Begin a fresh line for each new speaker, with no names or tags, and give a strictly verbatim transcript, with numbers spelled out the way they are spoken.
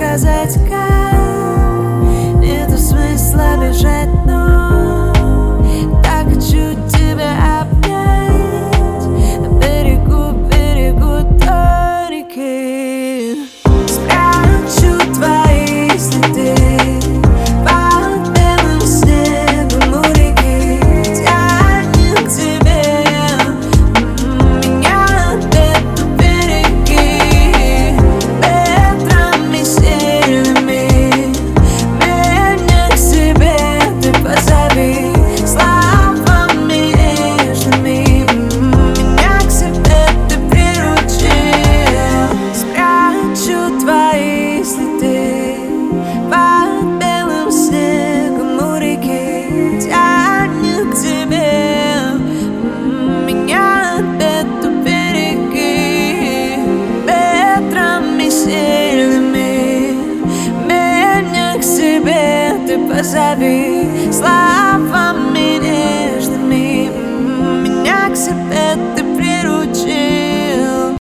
сказать как. Нету смысла бежать, но так хочу тебя обнять на берегу, берегу той реки. Спрячу твои следы под белым снегом у реки. Тянет к тебе меня от этой береги. Ветрами сильными меня к себе ты позови. Словами нежными меня к себе ты приручи. Спрячу твои следы под белым снегом у реки. Тянет к тебе меня от этой береги. Ветрами сильными меня к себе ты позови.